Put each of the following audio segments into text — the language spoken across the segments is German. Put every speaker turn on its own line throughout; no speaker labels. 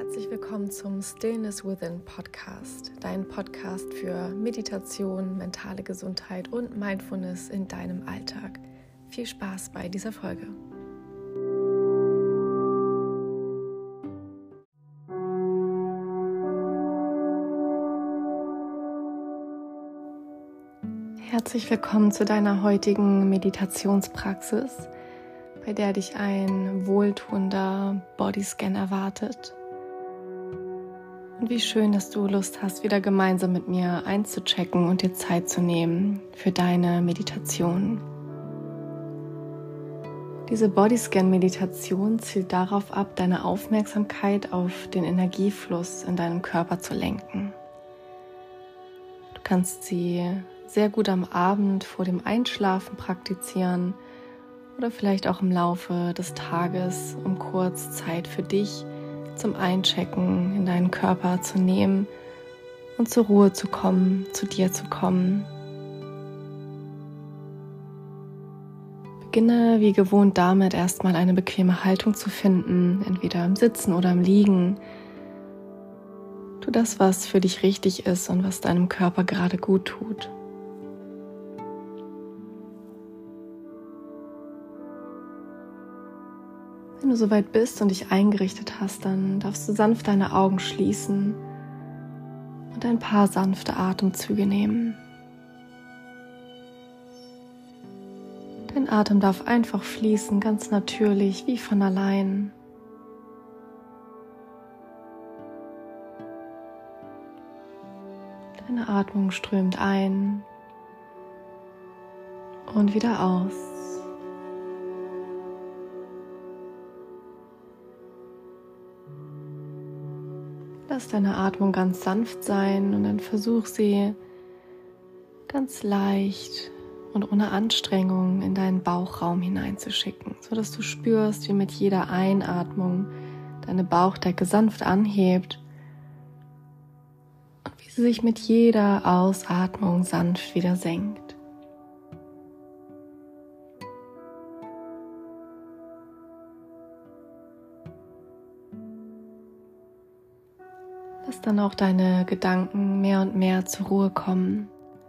Herzlich willkommen zum Stillness Within Podcast, dein Podcast für Meditation, mentale Gesundheit und Mindfulness in deinem Alltag. Viel Spaß bei dieser Folge. Herzlich willkommen zu deiner heutigen Meditationspraxis, bei der dich ein wohltuender Bodyscan erwartet. Und wie schön, dass du Lust hast, wieder gemeinsam mit mir einzuchecken und dir Zeit zu nehmen für deine Meditation. Diese Bodyscan-Meditation zielt darauf ab, deine Aufmerksamkeit auf den Energiefluss in deinem Körper zu lenken. Du kannst sie sehr gut am Abend vor dem Einschlafen praktizieren oder vielleicht auch im Laufe des Tages, um kurz Zeit für dich zum Einchecken in deinen Körper zu nehmen und zur Ruhe zu kommen, zu dir zu kommen. Beginne wie gewohnt damit, erstmal eine bequeme Haltung zu finden, entweder im Sitzen oder im Liegen. Tu das, was für dich richtig ist und was deinem Körper gerade gut tut. Wenn du soweit bist und dich eingerichtet hast, dann darfst du sanft deine Augen schließen und ein paar sanfte Atemzüge nehmen. Dein Atem darf einfach fließen, ganz natürlich, wie von allein. Deine Atmung strömt ein und wieder aus. Lass deine Atmung ganz sanft sein und dann versuch sie ganz leicht und ohne Anstrengung in deinen Bauchraum hineinzuschicken, sodass du spürst, wie mit jeder Einatmung deine Bauchdecke sanft anhebt und wie sie sich mit jeder Ausatmung sanft wieder senkt. Lass dann auch deine Gedanken mehr und mehr zur Ruhe kommen.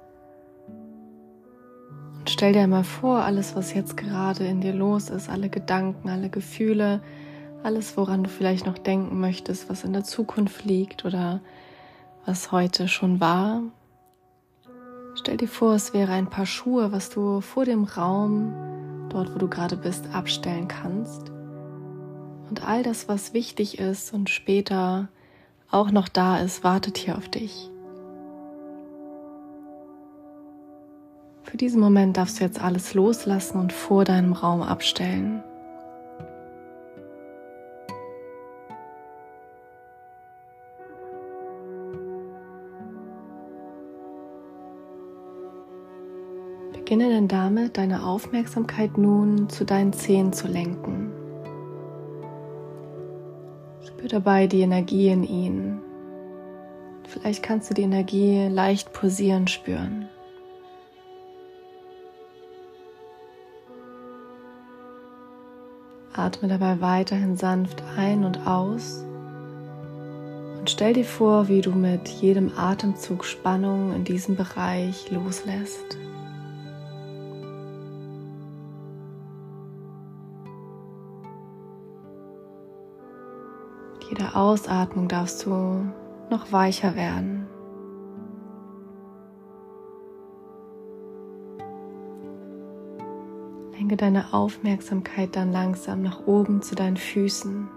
Und stell dir einmal vor, alles, was jetzt gerade in dir los ist, alle Gedanken, alle Gefühle, alles, woran du vielleicht noch denken möchtest, was in der Zukunft liegt oder was heute schon war. Stell dir vor, es wäre ein Paar Schuhe, was du vor dem Raum, dort wo du gerade bist, abstellen kannst. Und all das, was wichtig ist und später auch noch da ist, wartet hier auf dich. Für diesen Moment darfst du jetzt alles loslassen und vor deinem Raum abstellen. Beginne dann damit, deine Aufmerksamkeit nun zu deinen Zehen zu lenken. Spür dabei die Energie in ihnen. Vielleicht kannst du die Energie leicht pulsieren spüren. Atme dabei weiterhin sanft ein und aus und stell dir vor, wie du mit jedem Atemzug Spannung in diesem Bereich loslässt. Mit jeder Ausatmung darfst du noch weicher werden. Lenke deine Aufmerksamkeit dann langsam nach oben zu deinen Füßen.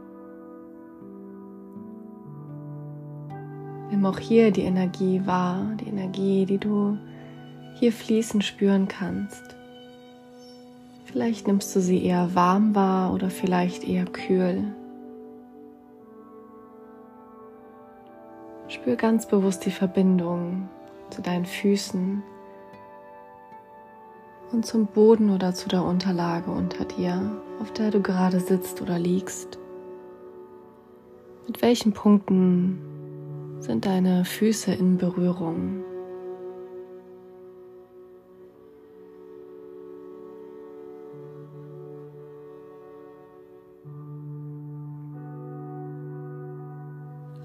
Nimm auch hier die Energie wahr, die Energie, die du hier fließen spüren kannst. Vielleicht nimmst du sie eher warm wahr oder vielleicht eher kühl. Spür ganz bewusst die Verbindung zu deinen Füßen und zum Boden oder zu der Unterlage unter dir, auf der du gerade sitzt oder liegst. Mit welchen Punkten sind deine Füße in Berührung?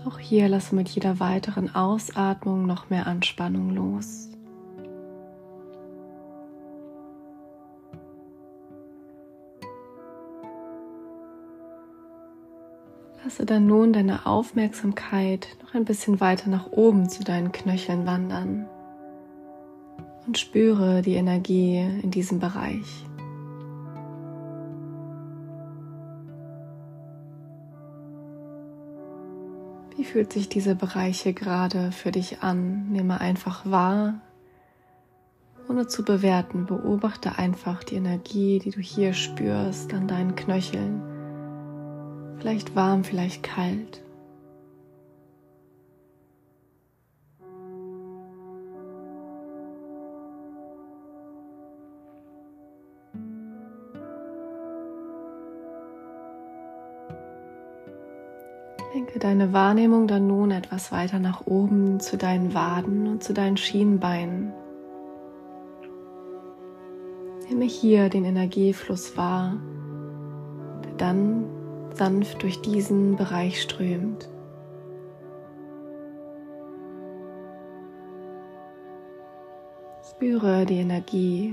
Auch hier lasse mit jeder weiteren Ausatmung noch mehr Anspannung los. Lasse dann nun deine Aufmerksamkeit noch ein bisschen weiter nach oben zu deinen Knöcheln wandern und spüre die Energie in diesem Bereich. Wie fühlt sich diese Bereiche gerade für dich an? Nehme einfach wahr, ohne zu bewerten. Beobachte einfach die Energie, die du hier spürst an deinen Knöcheln. Vielleicht warm, vielleicht kalt. Lenke deine Wahrnehmung dann nun etwas weiter nach oben zu deinen Waden und zu deinen Schienbeinen. Nehme hier den Energiefluss wahr, der dann sanft durch diesen Bereich strömt. Spüre die Energie.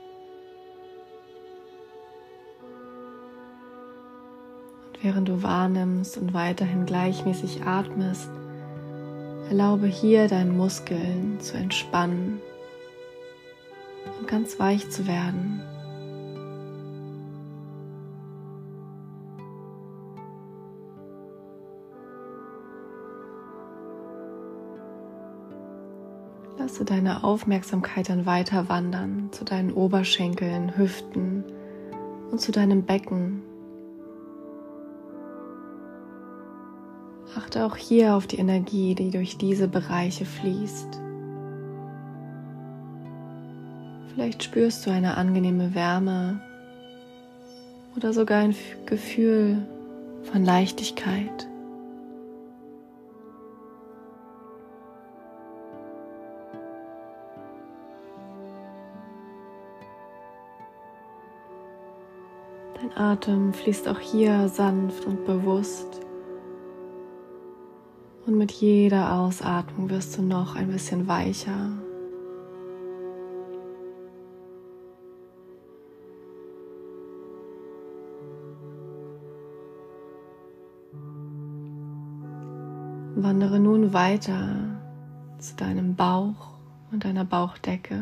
Und während du wahrnimmst und weiterhin gleichmäßig atmest, erlaube hier deinen Muskeln zu entspannen und ganz weich zu werden. Lasse deine Aufmerksamkeit dann weiter wandern zu deinen Oberschenkeln, Hüften und zu deinem Becken. Achte auch hier auf die Energie, die durch diese Bereiche fließt. Vielleicht spürst du eine angenehme Wärme oder sogar ein Gefühl von Leichtigkeit. Dein Atem fließt auch hier sanft und bewusst. Und mit jeder Ausatmung wirst du noch ein bisschen weicher. Wandere nun weiter zu deinem Bauch und deiner Bauchdecke.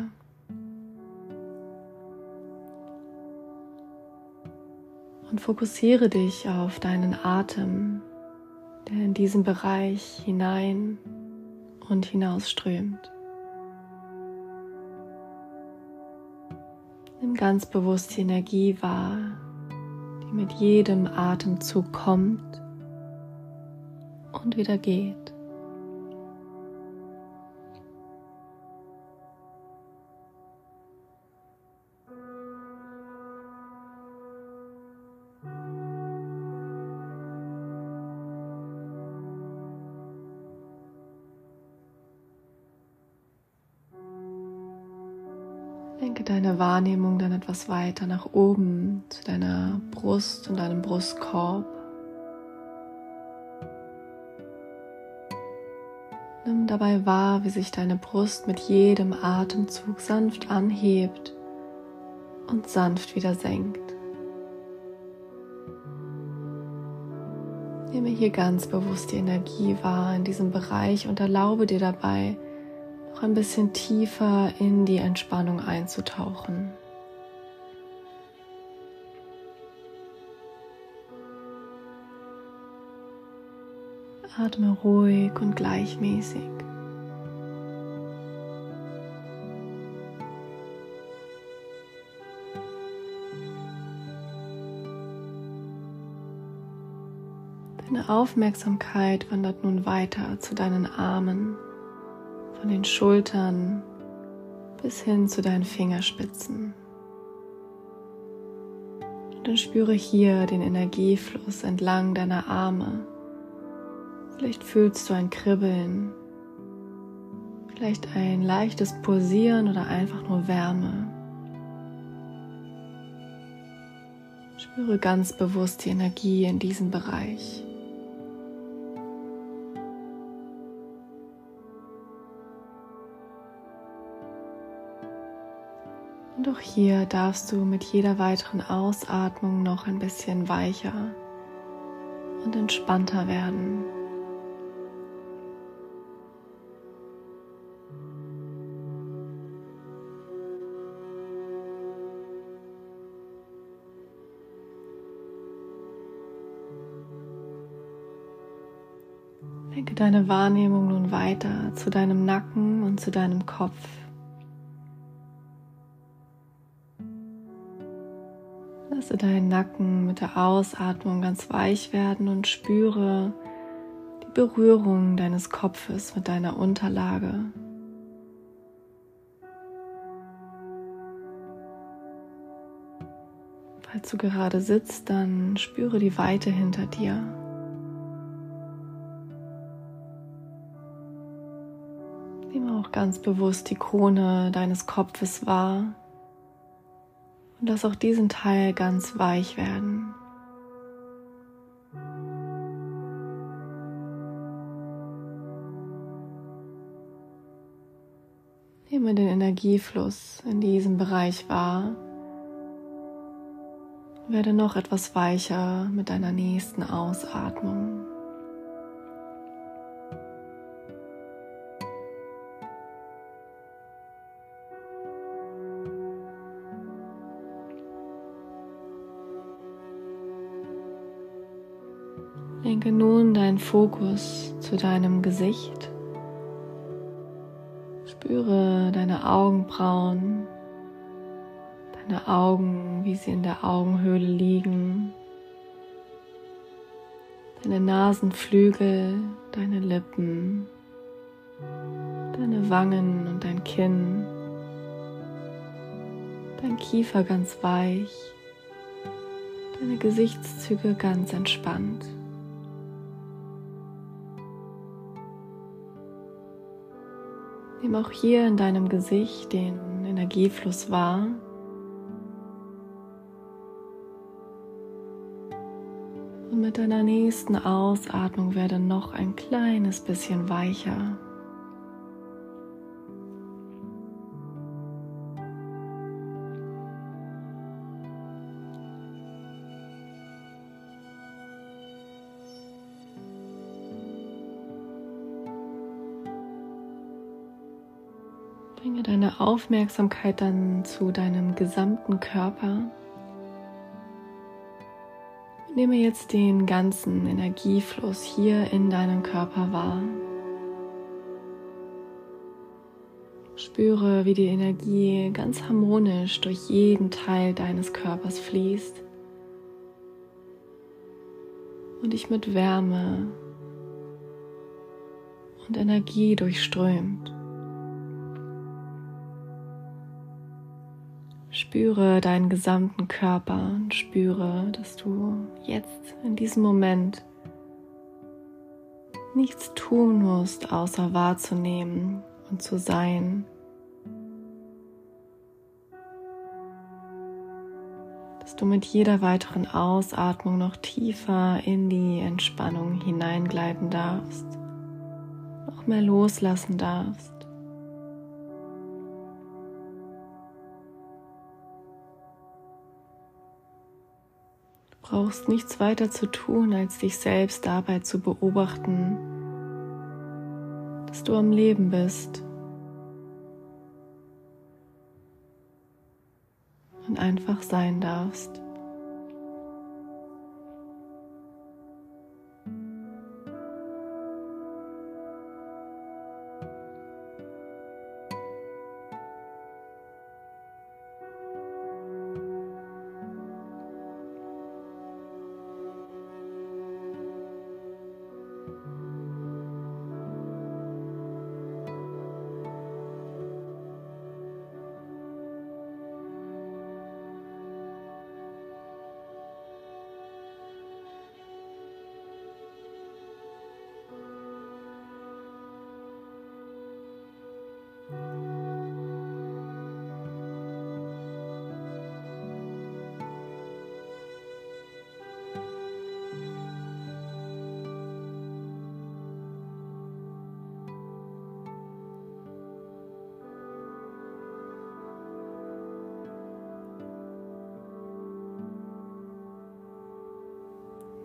Und fokussiere dich auf deinen Atem, der in diesen Bereich hinein und hinausströmt. Nimm ganz bewusst die Energie wahr, die mit jedem Atemzug kommt und wieder geht. Lenke deine Wahrnehmung dann etwas weiter nach oben zu deiner Brust und deinem Brustkorb. Nimm dabei wahr, wie sich deine Brust mit jedem Atemzug sanft anhebt und sanft wieder senkt. Nehme hier ganz bewusst die Energie wahr in diesem Bereich und erlaube dir dabei, noch ein bisschen tiefer in die Entspannung einzutauchen. Atme ruhig und gleichmäßig. Deine Aufmerksamkeit wandert nun weiter zu deinen Armen, von den Schultern bis hin zu deinen Fingerspitzen. Und dann spüre hier den Energiefluss entlang deiner Arme. Vielleicht fühlst du ein Kribbeln, vielleicht ein leichtes Pulsieren oder einfach nur Wärme. Spüre ganz bewusst die Energie in diesem Bereich. Und auch hier darfst du mit jeder weiteren Ausatmung noch ein bisschen weicher und entspannter werden. Lenke deine Wahrnehmung nun weiter zu deinem Nacken und zu deinem Kopf. Lasse deinen Nacken mit der Ausatmung ganz weich werden und spüre die Berührung deines Kopfes mit deiner Unterlage. Falls du gerade sitzt, dann spüre die Weite hinter dir. Nehme auch ganz bewusst die Krone deines Kopfes wahr und lass auch diesen Teil ganz weich werden. Nehme den Energiefluss in diesem Bereich wahr. Werde noch etwas weicher mit deiner nächsten Ausatmung. Lenke nun deinen Fokus zu deinem Gesicht. Spüre deine Augenbrauen, deine Augen, wie sie in der Augenhöhle liegen, deine Nasenflügel, deine Lippen, deine Wangen und dein Kinn, dein Kiefer ganz weich, deine Gesichtszüge ganz entspannt. Nimm auch hier in deinem Gesicht den Energiefluss wahr. Und mit deiner nächsten Ausatmung werde noch ein kleines bisschen weicher. Bringe deine Aufmerksamkeit dann zu deinem gesamten Körper. Nehme jetzt den ganzen Energiefluss hier in deinem Körper wahr. Spüre, wie die Energie ganz harmonisch durch jeden Teil deines Körpers fließt und dich mit Wärme und Energie durchströmt. Spüre deinen gesamten Körper und spüre, dass du jetzt in diesem Moment nichts tun musst, außer wahrzunehmen und zu sein. Dass du mit jeder weiteren Ausatmung noch tiefer in die Entspannung hineingleiten darfst, noch mehr loslassen darfst. Du brauchst nichts weiter zu tun, als dich selbst dabei zu beobachten, dass du am Leben bist und einfach sein darfst.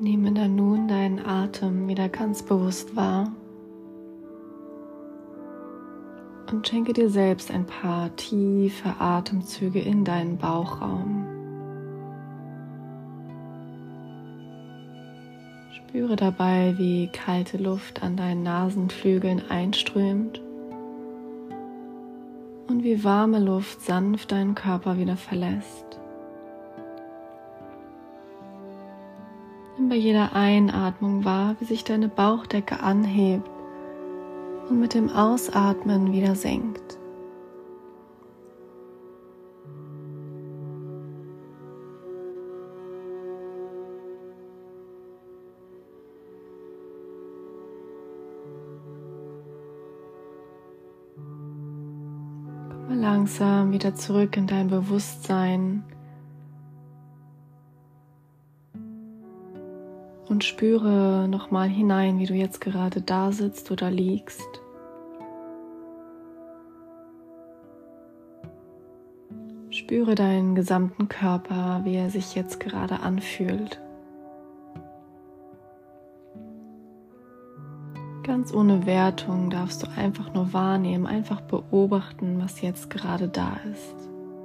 Nehme dann nun deinen Atem wieder ganz bewusst wahr und schenke dir selbst ein paar tiefe Atemzüge in deinen Bauchraum. Spüre dabei, wie kalte Luft an deinen Nasenflügeln einströmt und wie warme Luft sanft deinen Körper wieder verlässt. Nimm bei jeder Einatmung wahr, wie sich deine Bauchdecke anhebt und mit dem Ausatmen wieder senkt. Komm langsam wieder zurück in dein Bewusstsein und spüre nochmal hinein, wie du jetzt gerade da sitzt oder liegst. Spüre deinen gesamten Körper, wie er sich jetzt gerade anfühlt. Ganz ohne Wertung darfst du einfach nur wahrnehmen, einfach beobachten, was jetzt gerade da ist.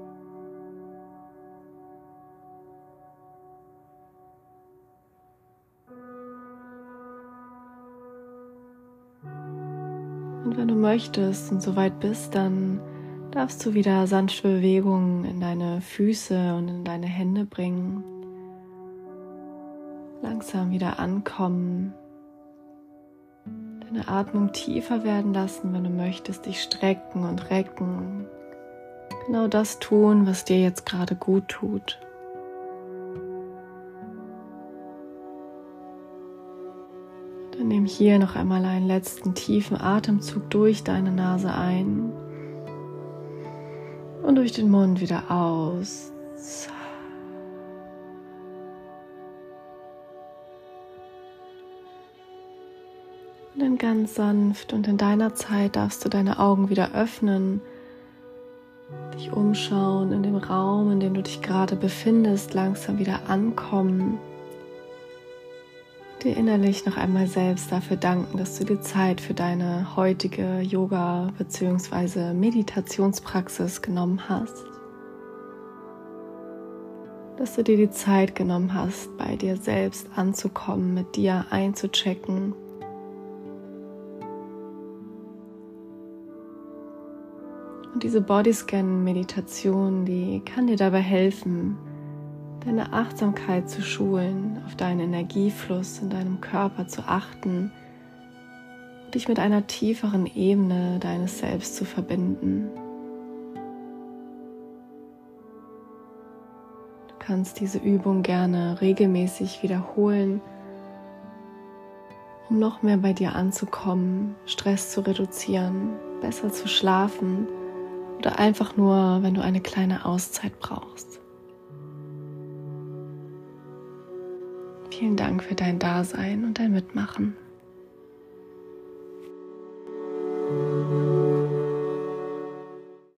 Und wenn du möchtest und soweit bist, dann darfst du wieder sanfte Bewegungen in deine Füße und in deine Hände bringen. Langsam wieder ankommen. Deine Atmung tiefer werden lassen, wenn du möchtest, dich strecken und recken. Genau das tun, was dir jetzt gerade gut tut. Dann nimm hier noch einmal einen letzten tiefen Atemzug durch deine Nase ein und durch den Mund wieder aus. Und dann ganz sanft und in deiner Zeit darfst du deine Augen wieder öffnen, dich umschauen in dem Raum, in dem du dich gerade befindest, langsam wieder ankommen. Dir innerlich noch einmal selbst dafür danken, dass du dir Zeit für deine heutige Yoga- bzw. Meditationspraxis genommen hast. Dass du dir die Zeit genommen hast, bei dir selbst anzukommen, mit dir einzuchecken. Und diese Bodyscan-Meditation, die kann dir dabei helfen, deine Achtsamkeit zu schulen, auf deinen Energiefluss in deinem Körper zu achten und dich mit einer tieferen Ebene deines Selbst zu verbinden. Du kannst diese Übung gerne regelmäßig wiederholen, um noch mehr bei dir anzukommen, Stress zu reduzieren, besser zu schlafen oder einfach nur, wenn du eine kleine Auszeit brauchst. Vielen Dank für dein Dasein und dein Mitmachen.